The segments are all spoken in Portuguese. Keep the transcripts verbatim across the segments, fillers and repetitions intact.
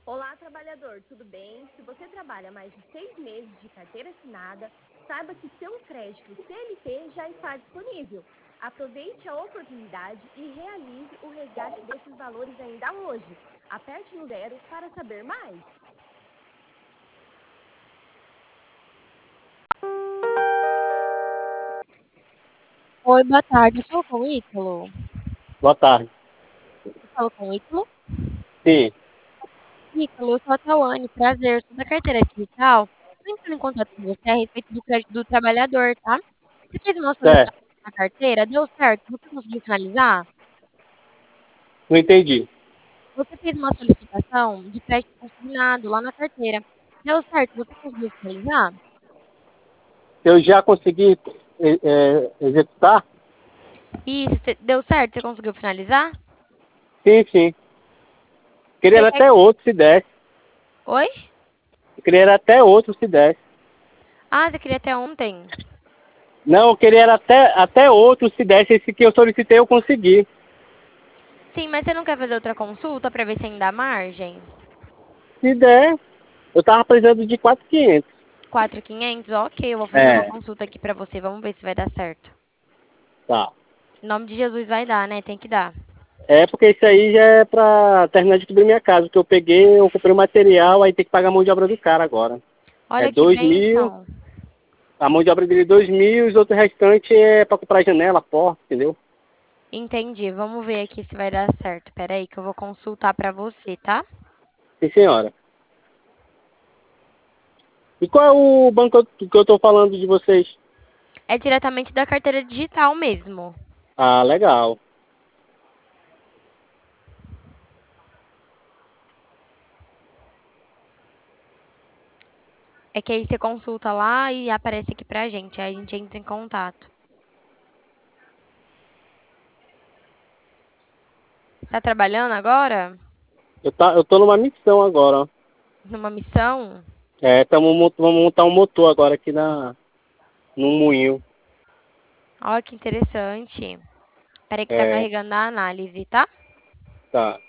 Olá, trabalhador, tudo bem? Se você trabalha mais de seis meses de carteira assinada, saiba que seu crédito C L T já está disponível. Aproveite a oportunidade e realize o resgate desses valores ainda hoje. Aperte no zero para saber mais. Oi, boa tarde. Eu falo com o Ítalo. Boa tarde. Eu falo com o Ítalo. Sim, Ítalo, eu sou a Tawane. Prazer. Sou da carteira digital. Estou entrando em contato com você a respeito do crédito do trabalhador, tá? Você fez uma certo. solicitação na carteira, deu certo? Você conseguiu finalizar? Não entendi. Você fez uma solicitação de crédito consignado lá na carteira. Deu certo? Você conseguiu finalizar? Eu já consegui é, é, executar? Isso, cê- deu certo? Você conseguiu finalizar? Sim, sim. Você Queria quer... até outro se desse. Oi? Queria até outro se desse. Ah, você queria até ontem. Não, eu queria até, até outro se desse. Esse que eu solicitei eu consegui. Sim, mas você não quer fazer outra consulta para ver se ainda há margem? Se der, eu tava precisando de quatro mil e quinhentos. quatro mil e quinhentos? Ok, eu vou fazer uma É, consulta aqui pra você. Vamos ver se vai dar certo. tá. Em nome de Jesus vai dar, né? Tem que dar. É porque isso aí já é pra terminar de cobrir minha casa. Que eu peguei, eu comprei o material, aí tem que pagar a mão de obra do cara agora. É Olha que dois mil, bênção. a mão de obra dele é dois mil e os outros restantes é pra comprar janela, porta, entendeu? Entendi. Vamos ver aqui se vai dar certo. Pera aí que eu vou consultar pra você, tá? Sim, senhora. E qual é o banco que eu tô falando de vocês? É diretamente da carteira digital mesmo. Ah, legal. É que aí você consulta lá e aparece aqui pra gente. Aí a gente entra em contato. Você tá trabalhando agora? Eu, tá, eu tô numa missão agora, ó. Numa missão? É, tamo, mon- vamos montar um motor agora aqui na, num moinho. Olha que interessante. Pera aí que tá É, carregando a análise, tá? tá.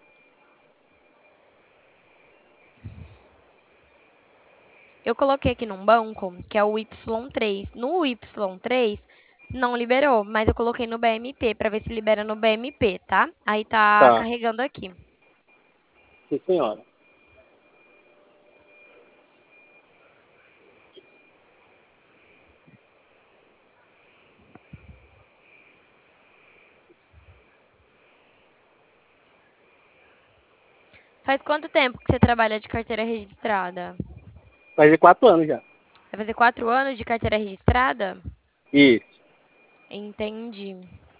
Eu coloquei aqui num banco, que é o Y três. No Y três não liberou, mas eu coloquei no B M P pra ver se libera no B M P, tá? Aí tá Tá. carregando aqui. Sim, senhora. Faz quanto tempo que você trabalha de carteira registrada? Faz de quatro anos já. Vai fazer quatro anos de carteira registrada? Isso. Entendi.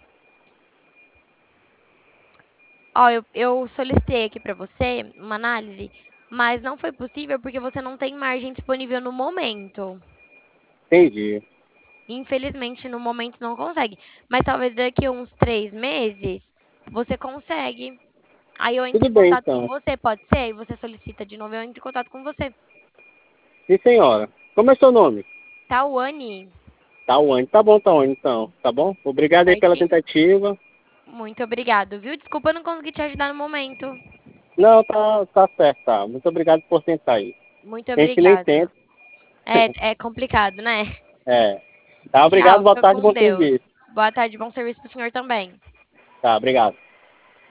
Ó, eu, eu solicitei aqui pra você uma análise, mas não foi possível porque você não tem margem disponível no momento. Entendi. Infelizmente, no momento não consegue. Mas talvez daqui a uns três meses você consegue. Aí eu entro Tudo em bem, contato com então. você, pode ser? E você solicita de novo, eu entro em contato com você. Sim, senhora. Como é seu nome? Tawane, Tawane. Tá bom, Tawane, então. Tá bom? Obrigado aí pela certinho? tentativa. Muito obrigado, viu? Desculpa eu não conseguir te ajudar no momento. Não, tá, tá certo, tá. Muito obrigado por tentar aí. Muito A gente nem obrigado. tenta. É, é complicado, né? É. Tá, obrigado, Tchau, boa fica tarde, com bom Deus. serviço. Boa tarde, bom serviço pro senhor também. Tá, obrigado.